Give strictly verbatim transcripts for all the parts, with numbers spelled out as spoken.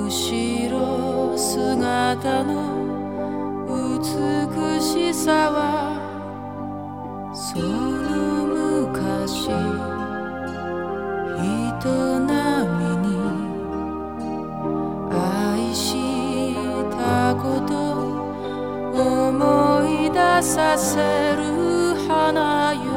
後ろ姿の美しさはその昔人並みに愛したこと思い出させる花よ。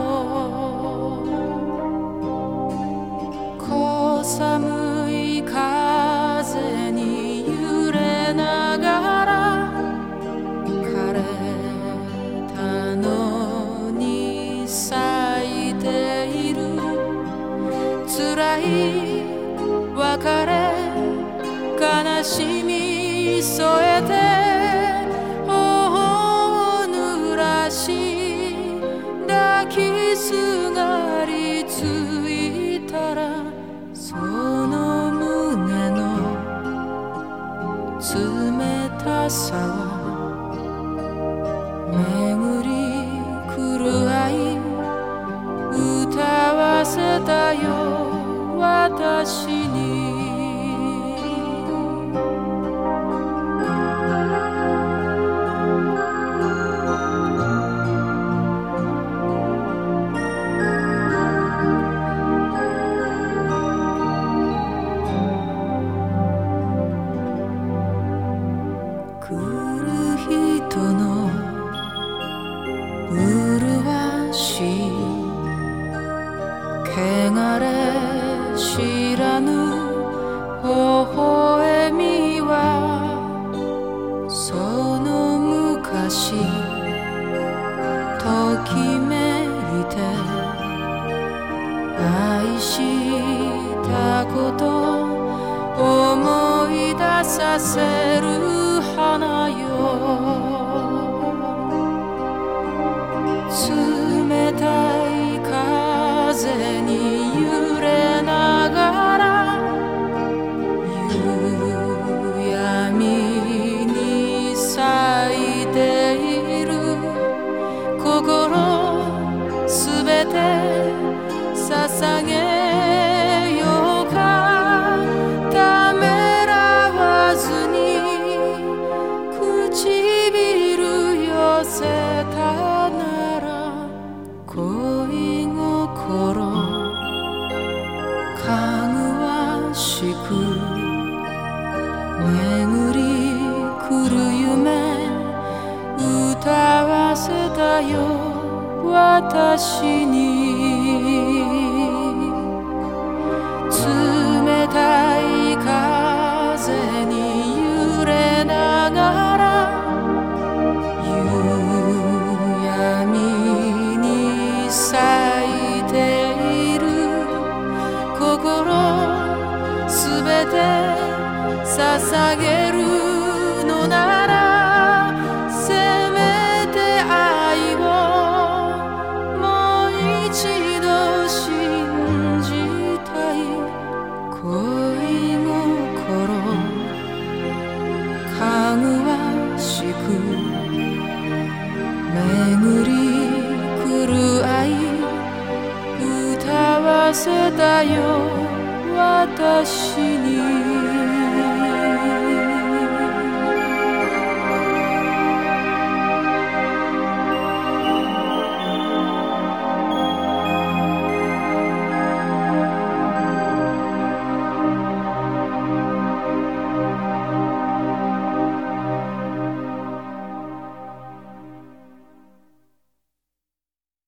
小寒い風に揺れながら枯れたのに咲いている辛い別れ悲しみ添えて頬を濡らし抱きすがりついたらその胸の冷たさは巡り来る愛歌わせたよ私に。来る人の麗しい汚れ知らぬ微笑みはその昔ときめいて愛したこと思い出させる花よ。冷たい風に揺れながら夕闇に咲いている心すべて捧げようか。ためらわずに唇寄せたなら恋心かぐわしく巡り来る夢歌わせたよ私に。冷たい風に揺れながら夕闇に咲いている心すべて捧げるのならせめて愛をもう一度信じたい。恋心かぐわしく巡り来る愛歌わせたよ私に。